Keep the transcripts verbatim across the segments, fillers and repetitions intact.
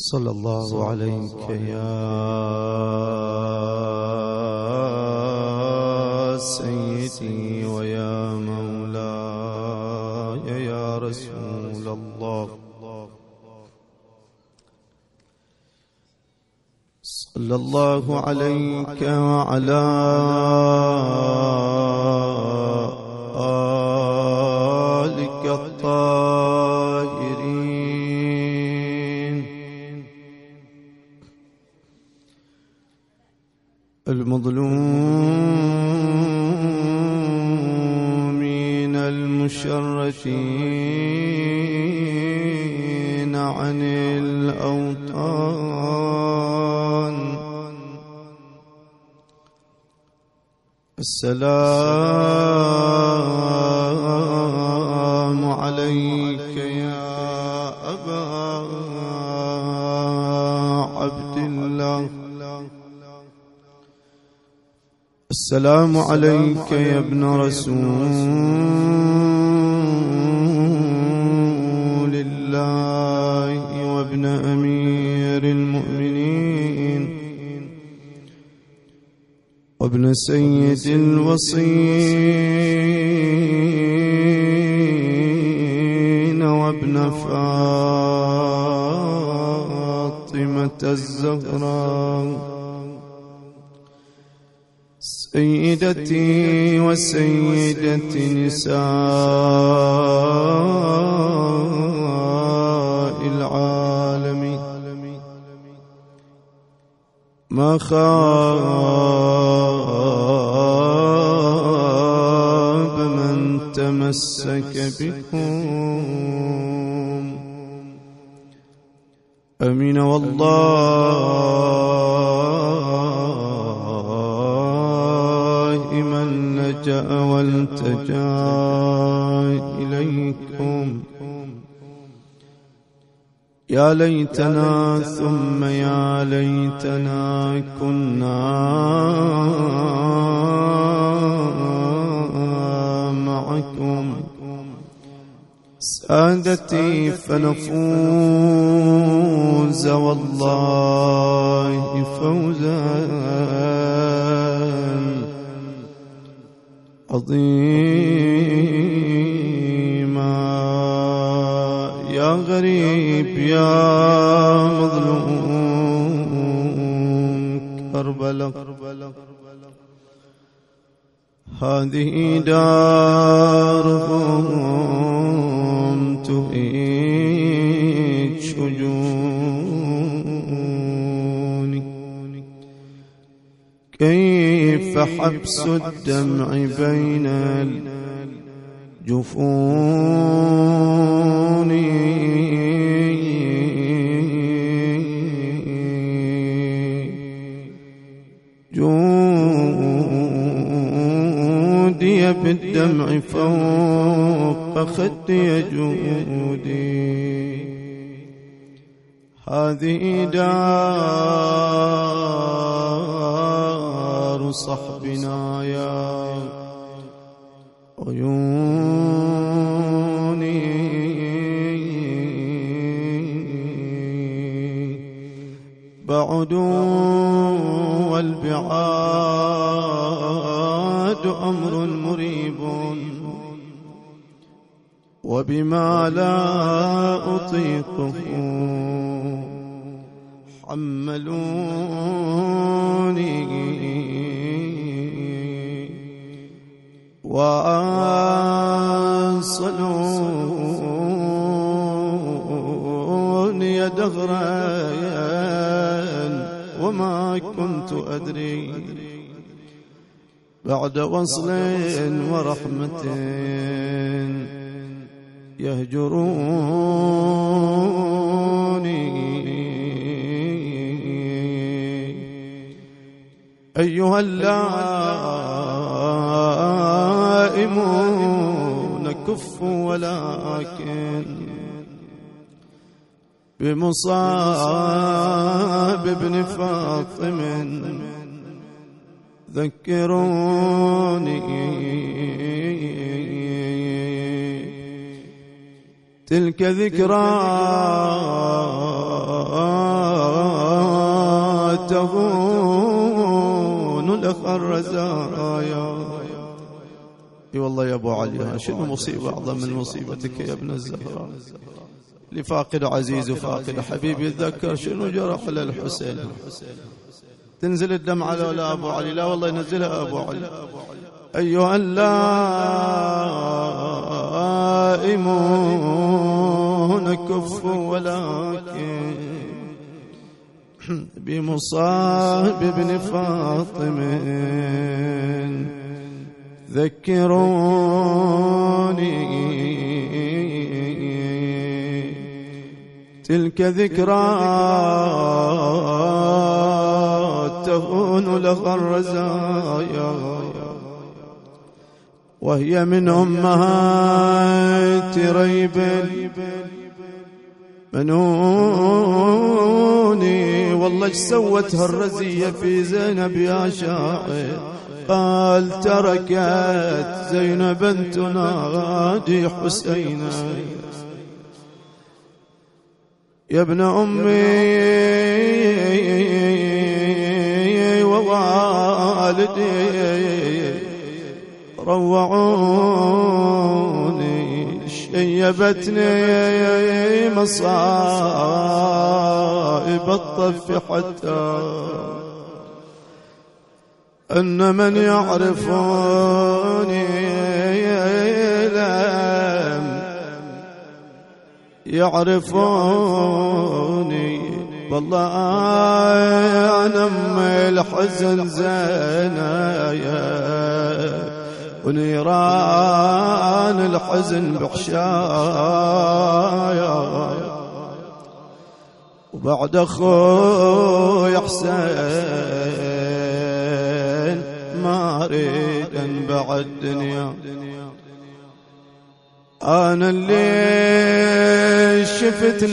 صلى الله عليك يا سيدي ويا مولاي يا رسول الله. صلى الله عليك وعلى آلك الطاهرين المظلومين المشردين عن الأوطان. السلام عليك يا أبا عبد الله. السلام عليك يا ابن رسول الله وابن أمير المؤمنين وابن سيد الوصين وابن فاطمة الزهراء سيدتي وسيدة نساء العالمين. ما خاب من تمسك بكم. أمين والله من لجأ والتجا إليكم. يا ليتنا ثم يا ليتنا كنا معكم سادتي فنفوز والله فوزا عظيما. يا غريب يا مظلوم كربلاء هذه دارهم تهيج شجوني. كيف حبس الدمع بين الجفون جودي بالدمع فوق خدي جودي. هذه دار صحبنا يا عيوني. بعدوا والبعاد أمر مريب وبما لا أطيقه حملوني. وأنصلوني دهرا وما كنت أدري بعد وصل ورحمة يهجروني. أيها اللائمون كفوا ولكن بمصاب ابن فاطم ذكروني. تلك ذكرى تهون لك الرزايا. اي والله يا ابو علي، شنو مصيبة اعظم من مصيبتك يا ابن الزهراء؟ لفاقد عزيز وفاقد حبيب يتذكر شنو جرح للحسين. تنزل الدمعة لولا ابو علي؟ لا والله ينزلها ابو علي. ايها اللائمون كفوا ولكن بمصاب ابن فاطم ذكروني، تلك ذكرى تهون لها الرزايا، وهي من أمهات ريب منوني. والله ايش سوتها الرزية في زينب يا شاعر؟ قال تركت زينب تنادي حسينا يا ابن أمي ووالدي روعوني، شيبتني مصائب الطف حتى أن من يعرفوني لم يعرفوني. والله أنا أم الحزن زنايا ونيران الحزن بحشايا، وبعد أخوي حسين ما أريد أنبع الدنيا. أنا اللي شفت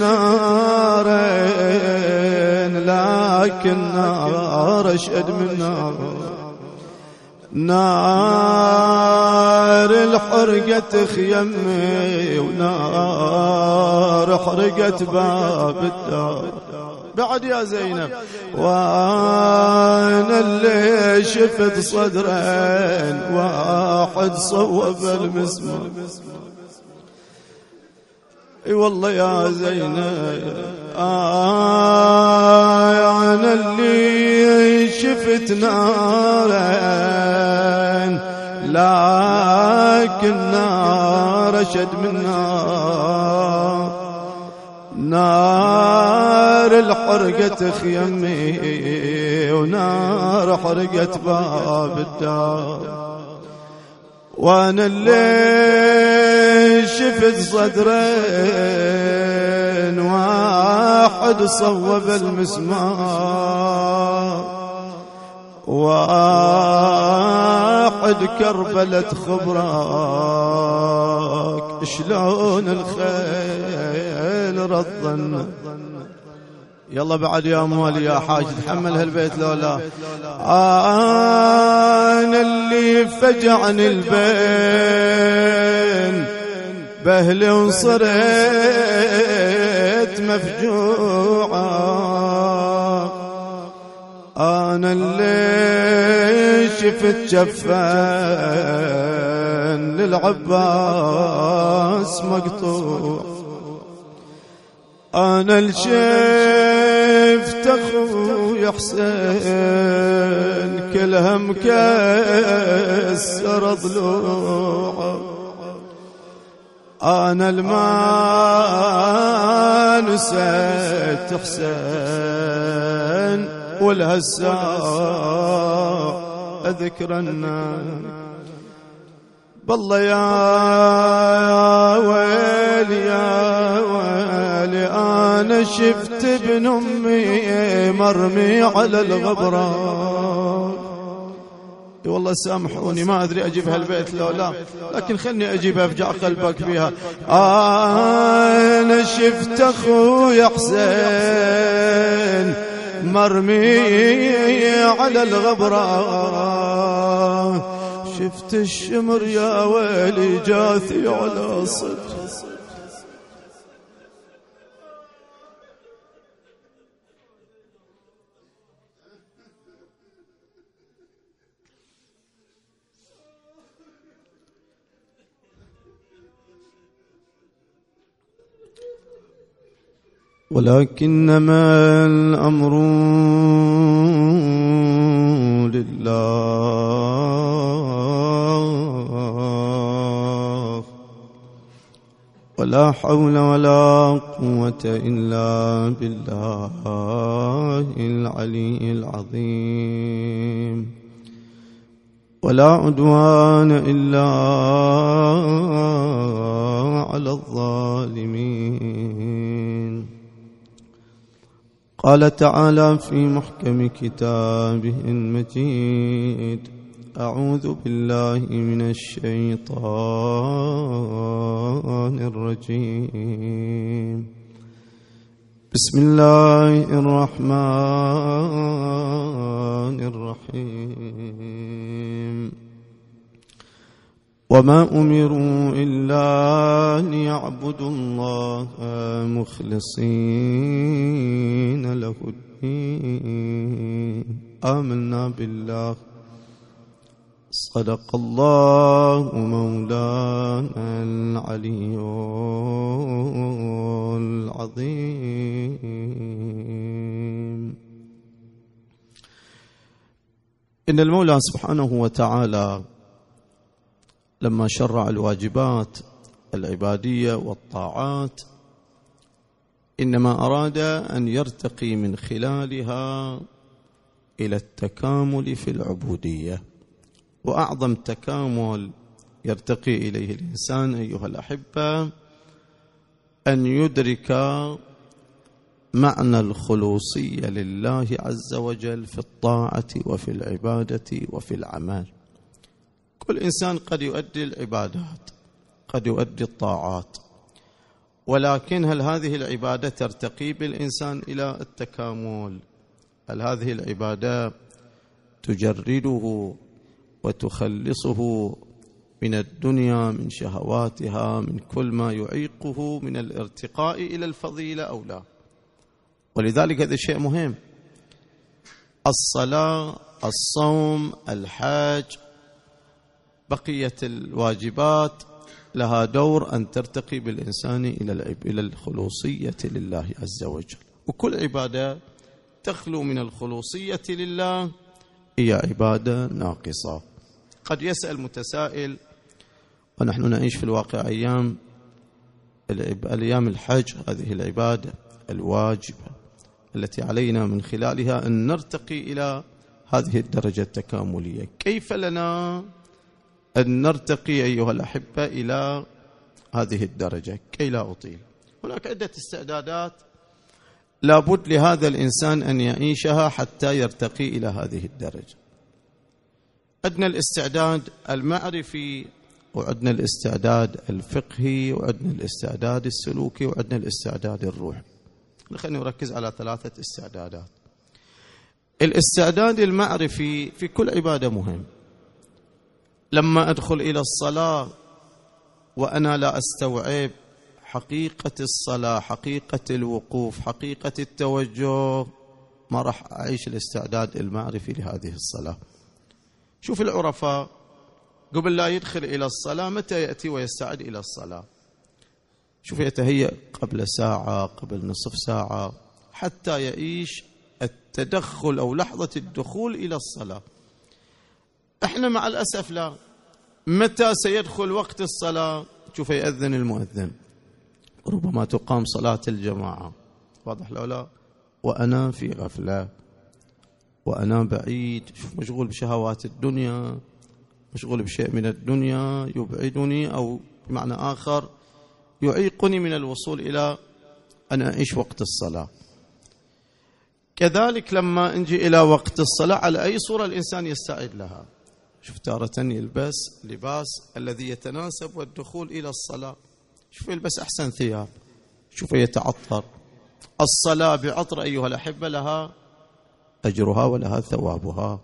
نارين لكن نار أشد من نار، نار الحرقة خيمي ونار حرقت باب الدار. بعد يا زينب وانا اللي شفت صدرين واحد صوب المسمار. اي والله يا زينب آه انا اللي شفت نارين لكن نار اشد من نار، نار الحرقة خيمي ونار حرقت باب الدار. وانا اللي شفت صدرين واحد صوب المسمار، واحد كربلت خبراك شلون الخيل رضن. يلا بعد يا موالي يا حاج تحمل هالبيت لولا. أنا اللي فجعني البين بهلي وصرت مفجوعة، أنا اللي شفت جفان للعباس مقطوع، أنا اللي شفت أخوي حسين كلها مكسر ضلوعه، أنا الما نسيت حسين والهساء أذكرنا. بالله يا ويلي يا ويلي أنا شفت ابن أمي مرمي على الغبرة. والله سامحوني ما أدري أجيب هالبيت لو لا، لكن خلني أجيب أفجع قلبك فيها. أنا شفت أخوي حسين مرمي على الغبرة، شفت الشمر يا ويلي جاثي على صدر. ولكنما الأمر لله ولا حول ولا قوة إلا بالله العلي العظيم ولا عدوان إلا على الظالمين. قال تعالى في محكم كتابه المجيد: أعوذ بالله من الشيطان الرجيم. بسم الله الرحمن الرحيم. وما أمروا إلا ليعبدوا الله مخلصين له الدين. آمنا بالله. صدق الله مولانا العلي العظيم. إن المولى سبحانه وتعالى لما شرع الواجبات العبادية والطاعات إنما أراد أن يرتقي من خلالها إلى التكامل في العبودية. وأعظم تكامل يرتقي إليه الإنسان أيها الأحبة أن يدرك معنى الخلوصية لله عز وجل في الطاعة وفي العبادة وفي العمل. كل إنسان قد يؤدي العبادات، قد يؤدي الطاعات، ولكن هل هذه العبادة ترتقي بالإنسان إلى التكامل؟ هل هذه العبادة تجرده وتخلصه من الدنيا، من شهواتها، من كل ما يعيقه من الارتقاء إلى الفضيلة أو لا؟ ولذلك هذا شيء مهم. الصلاة، الصوم، الحج، بقية الواجبات لها دور أن ترتقي بالإنسان إلى الخلوصية لله عز وجل. وكل عبادة تخلو من الخلوصية لله هي عبادة ناقصة. قد يسأل متسائل، ونحن نعيش في الواقع أيام الأيام الحج، هذه العبادة الواجبة التي علينا من خلالها أن نرتقي إلى هذه الدرجة التكاملية. كيف لنا أن نرتقي أيها الأحبة إلى هذه الدرجة؟ كي لا أطيل، هناك عدة استعدادات لابد لهذا الإنسان أن يعيشها حتى يرتقي إلى هذه الدرجة. عندنا الاستعداد المعرفي، وعندنا الاستعداد الفقهي، وعندنا الاستعداد السلوكي، وعندنا الاستعداد الروحي. خلينا نركز على ثلاثة استعدادات. الاستعداد المعرفي في كل عبادة مهم. لما أدخل إلى الصلاة وأنا لا أستوعب حقيقة الصلاة، حقيقة الوقوف، حقيقة التوجه، ما راح أعيش الاستعداد المعرفي لهذه الصلاة. شوف العرفاء قبل لا يدخل إلى الصلاة متى يأتي ويستعد إلى الصلاة؟ شوف يتهيأ قبل ساعة، قبل نصف ساعة، حتى يعيش التدخل أو لحظة الدخول إلى الصلاة. احنا مع الأسف لا. متى سيدخل وقت الصلاة؟ شوف يأذن المؤذن، ربما تقام صلاة الجماعة، واضح لو لا، وأنا في غفلة، وأنا بعيد، شوف مشغول بشهوات الدنيا، مشغول بشيء من الدنيا يبعدني أو بمعنى آخر يعيقني من الوصول إلى أن أعيش وقت الصلاة. كذلك لما نجي إلى وقت الصلاة على أي صورة الإنسان يستعد لها. شوف تارة يلبس لباس الذي يتناسب والدخول إلى الصلاة، شوف يلبس أحسن ثياب، شوف يتعطر. الصلاة بعطر أيها الأحبة لها أجرها ولها ثوابها.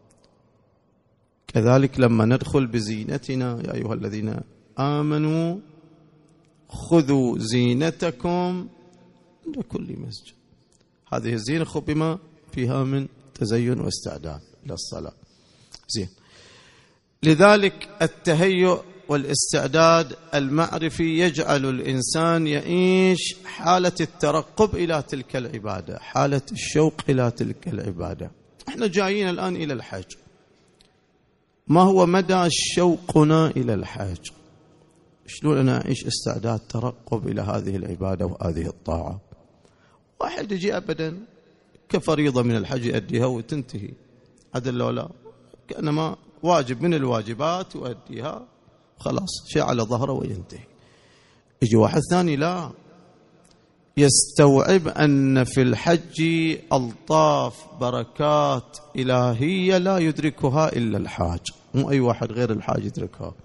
كذلك لما ندخل بزينتنا، يا أيها الذين آمنوا خذوا زينتكم عند كل مسجد. هذه الزينة خذ بما فيها من تزين واستعداد للصلاة. زين. لذلك التهيؤ والاستعداد المعرفي يجعل الإنسان يعيش حالة الترقب إلى تلك العبادة، حالة الشوق إلى تلك العبادة. احنا جايين الآن إلى الحج، ما هو مدى شوقنا إلى الحج؟ شلون أنا أعيش استعداد ترقب إلى هذه العبادة وهذه الطاعة؟ واحد يجي أبدا كفريضة من الحج يؤديها وتنتهي، هذا لا، كأنما واجب من الواجبات يؤديها خلاص، شيء على ظهره وينتهي. يجي واحد ثاني لا، يستوعب أن في الحج ألطاف بركات إلهية لا يدركها إلا الحاج، مو أي واحد غير الحاج يدركها.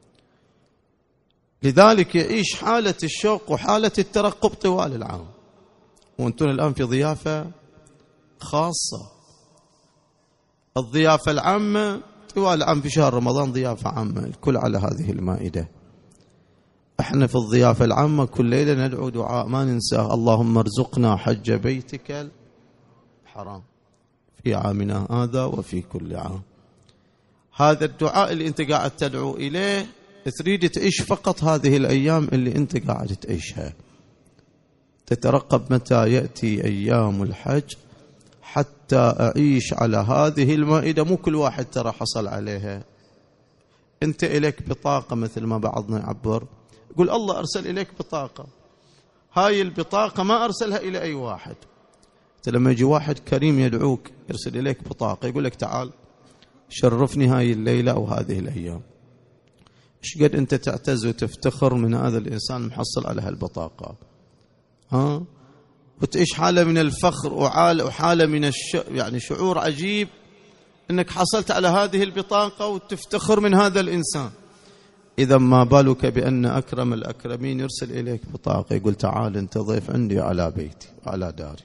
لذلك يعيش حالة الشوق وحالة الترقب طوال العام. وأنتم الآن في ضيافة خاصة، الضيافة العامة طوال العام في شهر رمضان ضيافة عامة، الكل على هذه المائدة. احنا في الضيافة العامة كل ليلة ندعو دعاء ما ننساه، اللهم ارزقنا حج بيتك الحرام في عامنا هذا وفي كل عام. هذا الدعاء اللي انت قاعد تدعو إليه تريد تعيش فقط هذه الأيام اللي انت قاعد تعيشها، تترقب متى يأتي أيام الحج حتى أعيش على هذه المائدة. مو كل واحد ترى حصل عليها، أنت إليك بطاقة مثل ما بعضنا يعبر، يقول الله أرسل إليك بطاقة، هاي البطاقة ما أرسلها إلى أي واحد. أنت لما يجي واحد كريم يدعوك يرسل إليك بطاقة يقول لك تعال شرفني هاي الليلة أو هذه الأيام، إيش قد أنت تعتز وتفتخر من هذا الإنسان محصل على هالبطاقة، ها؟ وتعيش حالة من الفخر وحالة من الش... يعني شعور عجيب أنك حصلت على هذه البطاقة وتفتخر من هذا الإنسان. إذا ما بالك بأن أكرم الأكرمين يرسل إليك بطاقة يقول تعال أنت ضيف عندي على بيتي وعلى داري.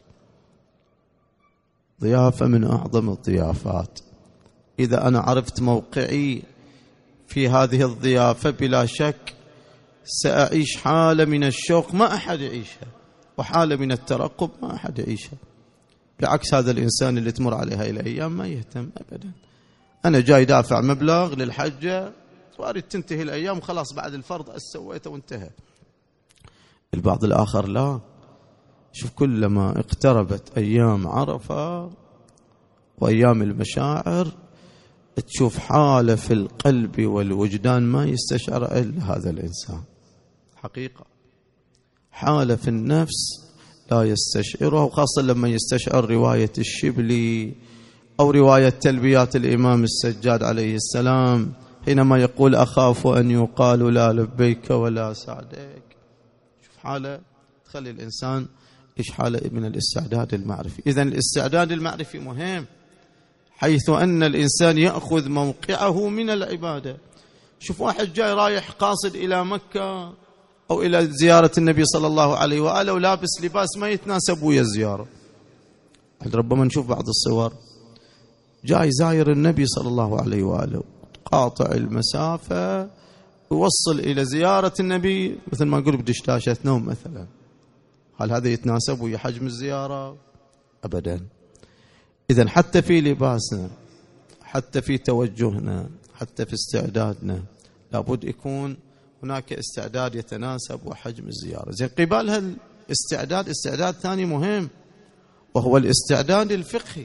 ضيافة من أعظم الضيافات. إذا أنا عرفت موقعي في هذه الضيافة بلا شك سأعيش حالة من الشوق ما أحد يعيشها، وحالة من الترقب ما أحد يعيشها. بعكس هذا الإنسان اللي تمر عليه هاي الأيام ما يهتم أبدا، أنا جاي دافع مبلغ للحجة وأريد تنتهي الأيام خلاص بعد الفرض سويته وانتهى. البعض الآخر لا، شوف كلما اقتربت أيام عرفة وأيام المشاعر تشوف حالة في القلب والوجدان ما يستشعر إلا هذا الإنسان، حقيقة حالة في النفس لا يستشعرها، وخاصة لما يستشعر رواية الشبلي أو رواية تلبيات الإمام السجاد عليه السلام حينما يقول أخاف أن يقال لا لبيك ولا سعديك. شوف حالة تخلي الإنسان إيش حالة من الاستعداد المعرفي. إذن الاستعداد المعرفي مهم، حيث أن الإنسان يأخذ موقعه من العبادة. شوف واحد جاي رايح قاصد إلى مكة أو إلى زيارة النبي صلى الله عليه وآله ولابس لباس ما يتناسب ويا الزيارة. ربما نشوف بعض الصور جاي زاير النبي صلى الله عليه وآله قاطع المسافة يوصل إلى زيارة النبي مثل ما نقول بدشتاشة نوم مثلا، هل هذا يتناسب ويا حجم الزيارة؟ أبدا. إذن حتى في لباسنا، حتى في توجهنا، حتى في استعدادنا لابد يكون هناك استعداد يتناسب وحجم الزيارة. زين قبالها الاستعداد استعداد ثاني مهم، وهو الاستعداد الفقهي.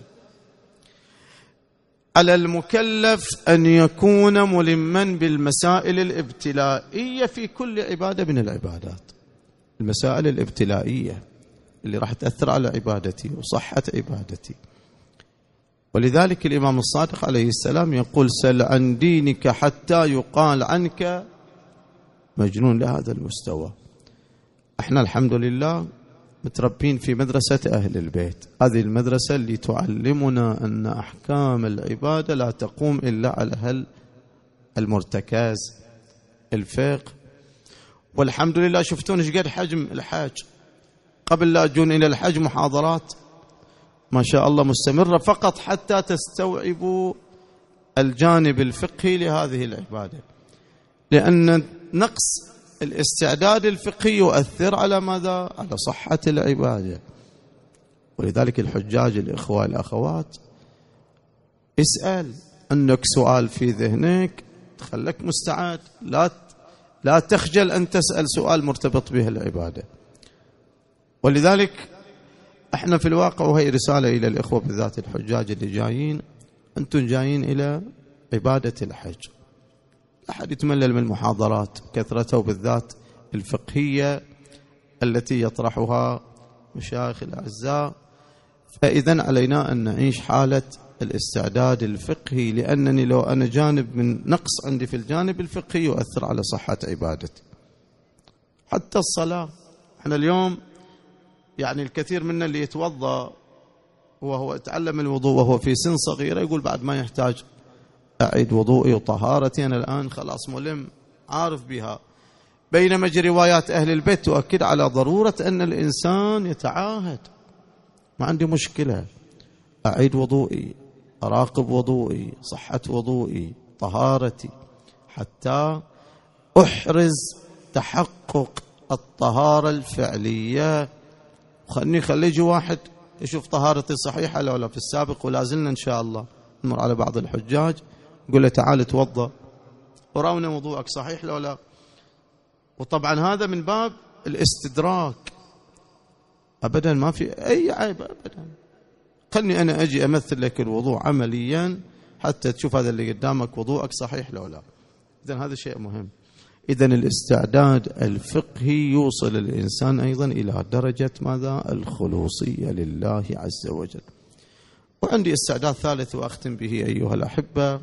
على المكلف أن يكون ملما بالمسائل الابتلائية في كل عبادة من العبادات، المسائل الابتلائية اللي راح تأثر على عبادتي وصحة عبادتي. ولذلك الإمام الصادق عليه السلام يقول سل عن دينك حتى يقال عنك مجنون لهذا المستوى. احنا الحمد لله متربين في مدرسة أهل البيت، هذه المدرسة اللي تعلمنا أن أحكام العبادة لا تقوم إلا على هل المرتكز الفقه. والحمد لله شفتون ايش قد حجم الحاج، قبل لا أجون إلى الحج محاضرات ما شاء الله مستمرة فقط حتى تستوعبوا الجانب الفقهي لهذه العبادة، لأن نقص الاستعداد الفقهي يؤثر على ماذا؟ على صحة العبادة. ولذلك الحجاج الإخوة الأخوات اسأل، عندك سؤال في ذهنك خلك مستعد، لا لا تخجل أن تسأل سؤال مرتبط به العبادة. ولذلك احنا في الواقع، وهي رسالة إلى الإخوة بالذات الحجاج اللي جايين، أنتم جايين إلى عبادة الحج. أحد يتملل من المحاضرات كثرته، بالذات الفقهية التي يطرحها مشايخ الأعزاء. فإذن علينا أن نعيش حالة الاستعداد الفقهي، لأنني لو أنا جانب من نقص عندي في الجانب الفقهي يؤثر على صحة عبادتي. حتى الصلاة، احنا اليوم يعني الكثير منا اللي يتوضأ وهو يتعلم الوضوء وهو في سن صغيرة يقول بعد ما يحتاج أعيد وضوئي وطهارتي، أنا الآن خلاص ملم عارف بها. بينما روايات أهل البيت تؤكد على ضرورة أن الإنسان يتعاهد. ما عندي مشكلة، أعيد وضوئي، أراقب وضوئي، صحة وضوئي، طهارتي، حتى أحرز تحقق الطهارة الفعلية. خلني خلي يجي واحد يشوف طهارتي صحيحة لو لا. في السابق ولازلنا إن شاء الله نمر على بعض الحجاج نقول له تعال توضأ وراونا وضوءك صحيح لو لا. وطبعا هذا من باب الاستدراك، أبدا ما في أي عيب أبدا. خلني أنا أجي أمثل لك الوضوء عمليا حتى تشوف هذا اللي قدامك وضوءك صحيح لو لا. إذن هذا شيء مهم. إذن الاستعداد الفقهي يوصل الإنسان أيضا إلى درجة ماذا؟ الخلوصية لله عز وجل. وعندي استعداد ثالث وأختم به أيها الأحبة،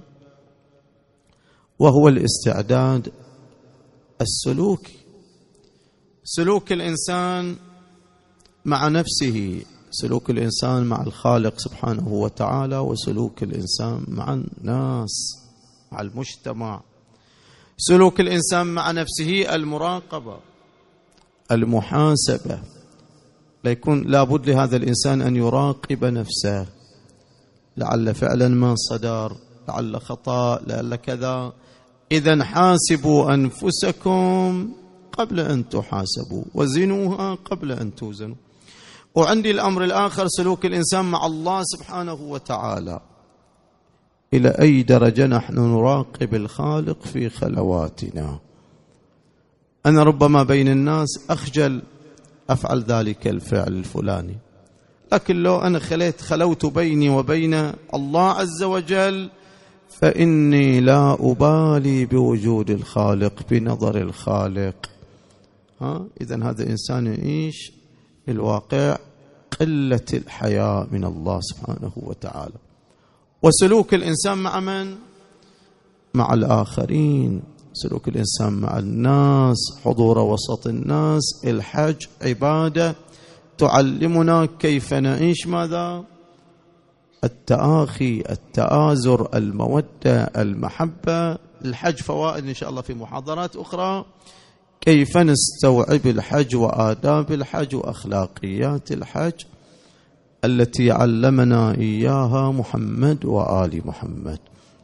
وهو الاستعداد السلوكي. سلوك الإنسان مع نفسه، سلوك الإنسان مع الخالق سبحانه وتعالى، وسلوك الإنسان مع الناس، مع المجتمع. سلوك الإنسان مع نفسه المراقبة، المحاسبة. لا يكون لابد لهذا الإنسان أن يراقب نفسه، لعل فعلا ما صدر، لعل خطأ، لعل كذا. إذن حاسبوا أنفسكم قبل أن تحاسبوا، وزنوها قبل أن توزنوا. وعندي الأمر الآخر، سلوك الإنسان مع الله سبحانه وتعالى. إلى أي درجة نحن نراقب الخالق في خلواتنا. أنا ربما بين الناس أخجل أفعل ذلك الفعل الفلاني، لكن لو أنا خليت خلوت بيني وبين الله عز وجل فإني لا أبالي بوجود الخالق، بنظر الخالق. ها إذن هذا إنسان يعيش الواقع قلة الحياء من الله سبحانه وتعالى. وسلوك الإنسان مع من؟ مع الآخرين، سلوك الإنسان مع الناس، حضور وسط الناس. الحج عبادة تعلمنا كيف نعيش ماذا؟ التآخي، التآزر، المودة، المحبة. الحج فوائد إن شاء الله في محاضرات أخرى، كيف نستوعب الحج وآداب الحج وأخلاقيات الحج التي علمنا إياها محمد وآل محمد.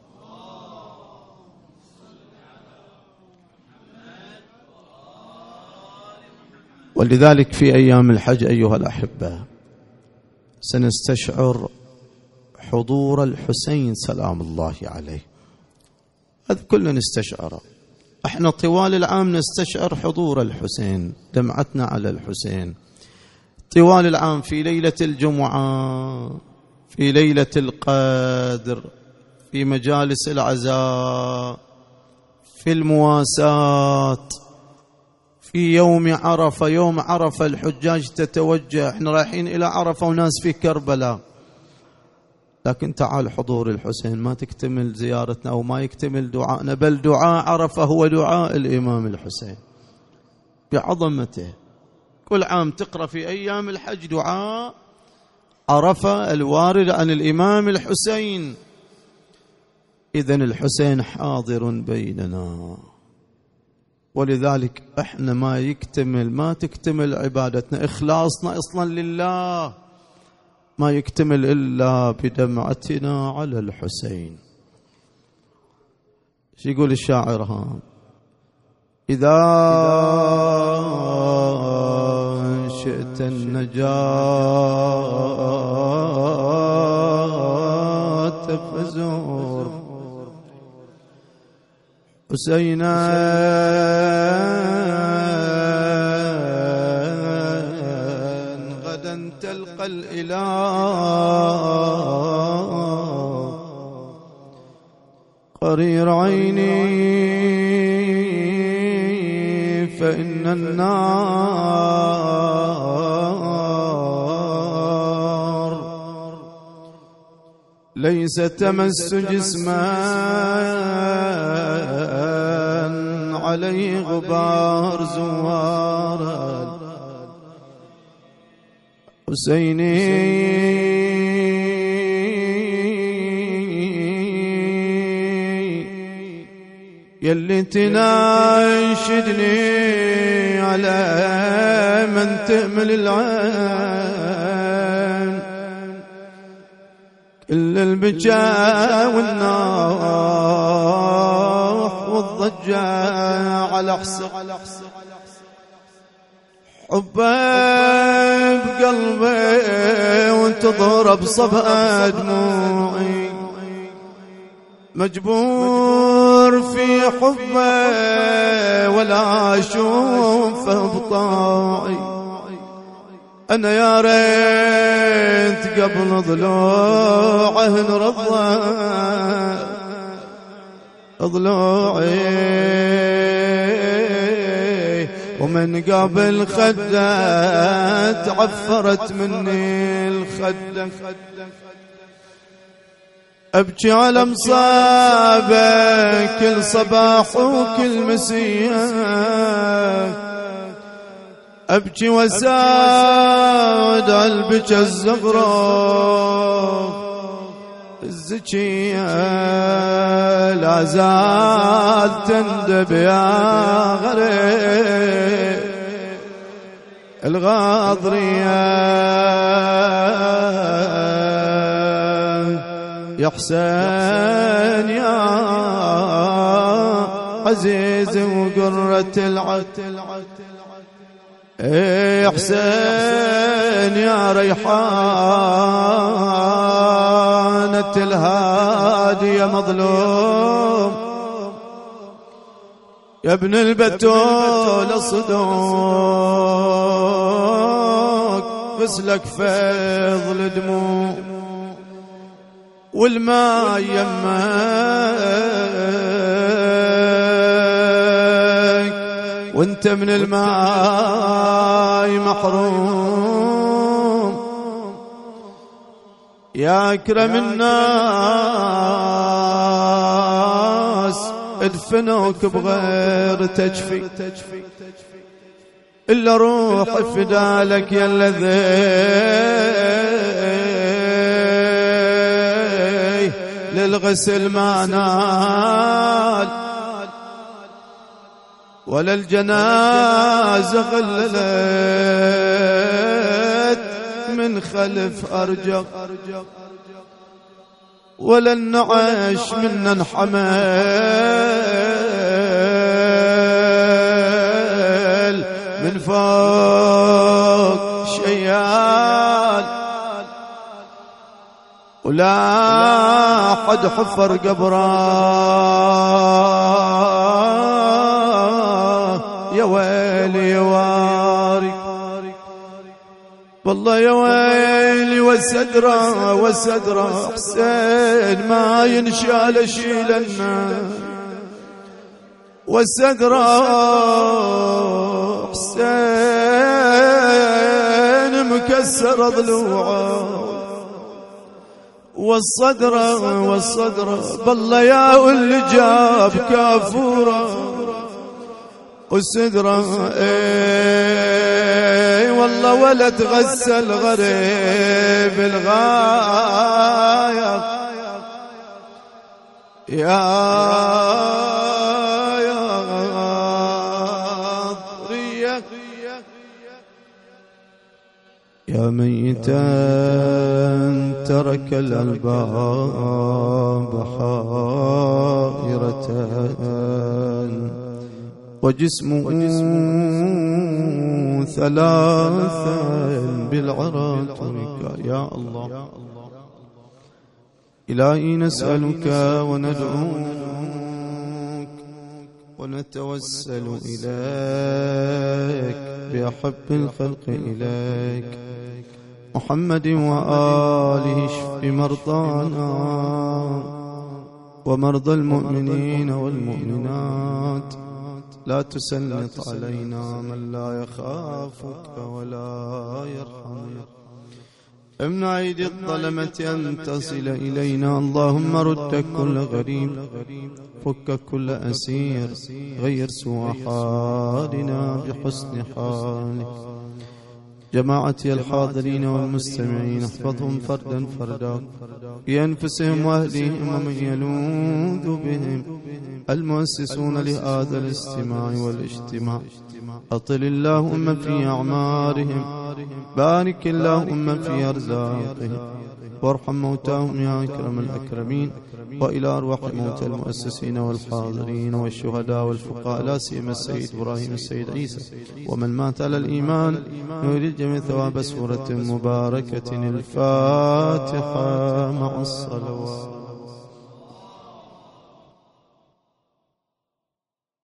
ولذلك في أيام الحج أيها الأحبة سنستشعر حضور الحسين سلام الله عليه. هذا كلنا نستشعره. احنا طوال العام نستشعر حضور الحسين، دمعتنا على الحسين طوال العام، في ليلة الجمعة، في ليلة القدر، في مجالس العزاء، في المواساة، في يوم عرفة. يوم عرفة الحجاج تتوجه، احنا رايحين إلى عرفة وناس في كربلاء، لكن تعال حضور الحسين ما تكتمل زيارتنا أو ما يكتمل دعائنا، بل دعاء عرفة هو دعاء الإمام الحسين بعظمته. كل عام تقرأ في أيام الحج دعاء عرفة الوارد عن الإمام الحسين. إذن الحسين حاضر بيننا، ولذلك احنا ما يكتمل ما تكتمل عبادتنا، إخلاصنا أصلا لله ما يكتمل إلا بدمعتنا على الحسين. شو يقول الشاعر؟ ها إذا شئت النجاة فزور حسينا غدا تلقى الإله قرير عيني فإن النار ليس تمس جسما عليه غبار زوارا حسيني يلي تناشدني على من تأمل العين كل البكاء والنوح والضجة على حسب حبه بقلبي وتضرب صبأ دموعي مجبور في حبه ولا أشوفه بطاعي أنا يا ريت قبل ضلوعه نرضى ضلوعي ومن قبل خده تعفرت مني الخده أبكي على مصابه كل صباح وكل مسية أبكي وساد البكى الزغرة الزكية لا زال تندب يا غريب الغاضرية يا حسين يا عزيز وقرة العين يا حسين يا ريحانة الهادي يا مظلوم يا ابن البتول صدوق غسلك فضل دموع والماء يمك وانت من الماء محروم يا أكرم الناس ادفنوك بغير تجفي إلا روح فدالك يا الذي للغسل ما نال ولا الجنازة غللت من خلف أرجق ولا النعش من انحمل من فوق شيال ولا حد حفر قبره يا ويلي يا واري والله يا ويلي والسدرة والسدرة حسين ما ينشال شيلنا والسدرة حسين مكسر ضلوعه والصدرة والصدرة بالله يا واللي جاب كافورة والسدرة اي والله ولا تغسل غريب الغاية يا يا ضرية يا ميتا ترك الألباب حائرة وجسمه ثلاثا بالعرى ترك يا الله إلهي نسألك وندعوك ونتوسل إليك بأحب الخلق إليك محمد وآله اشف مرضانا ومرضى المؤمنين والمؤمنات، لا تسلط علينا من لا يخافك ولا يرحمنا. امنع أيدي الظلمة أن تصل إلينا، اللهم رد كل غريب، فك كل أسير، غير سوء حالنا بحسن حالك. جماعتي الحاضرين والمستمعين احفظهم فردا فردا بأنفسهم وأهليهم ومن يلوذ بهم، المؤسسون لهذا الاستماع والاجتماع، أطل اللهم في أعمارهم، بارك اللهم في أرزاقهم، وارحم موتاهم يا أكرم الأكرمين. وإلى أرواح موتى المؤسسين والحاضرين والشهداء والفقهاء، لا سيما السيد إبراهيم السيد عيسى ومن مات على الإيمان، نريد جميع ثواب سورة مباركة الفاتحة مع الصلوات.